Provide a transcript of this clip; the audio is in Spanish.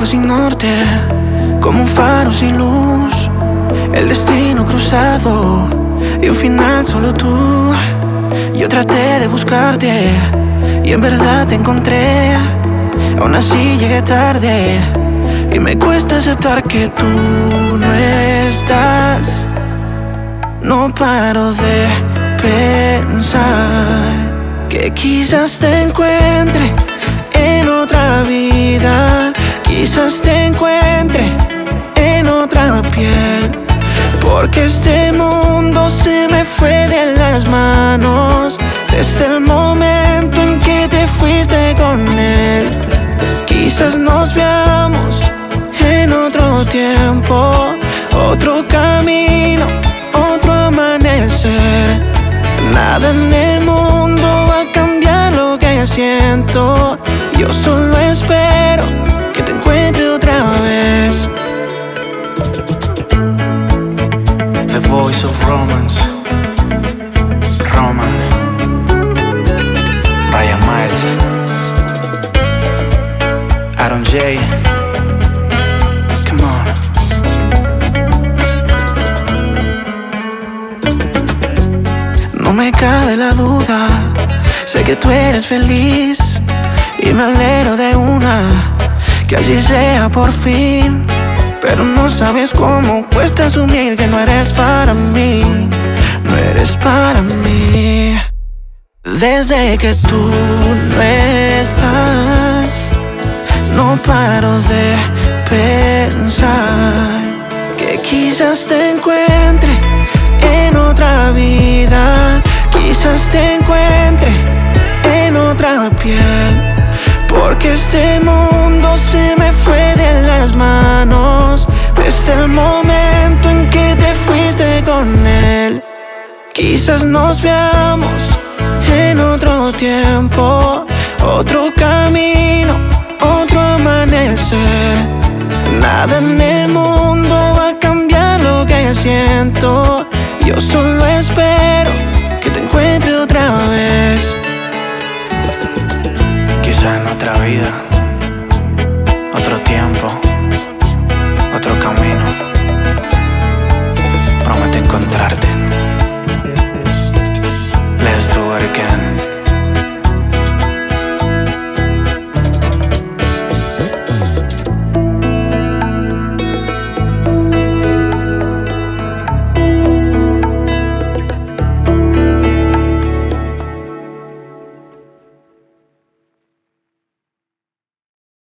sin norte, como un faro sin luz. El destino cruzado y un final solo tú. Yo traté de buscarte y en verdad te encontré. Aún así llegué tarde y me cuesta aceptar que tú no estás. No paro de pensar que quizás te encuentre en otra vida, quizás te encuentre en otra piel, porque este mundo se me fue de las manos desde el momento en que te fuiste con él. Quizás nos veamos en otro tiempo, otro camino, otro amanecer. Nada en el mundo va a cambiar lo que siento. Yo solo espero que te encuentre otra vez. The voice of romance, Roman, Ryan Miles, Aaron J. Come on. No me cabe la duda, sé que tú eres feliz y me alegro de una, que así sea por fin. Pero no sabes cómo cuesta asumir que no eres para mí, no eres para mí. Desde que tú no estás, no paro de pensar que quizás te encuentre en otra vida, quizás te encuentre en otra piel, porque este mundo se me fue de las manos desde el momento en que te fuiste con él. Quizás nos veamos en otro tiempo, otro camino, otro amanecer. Nada en el mundo va a cambiar lo que siento. Yo solo espero que te encuentre otra vez. Quizá en otra vida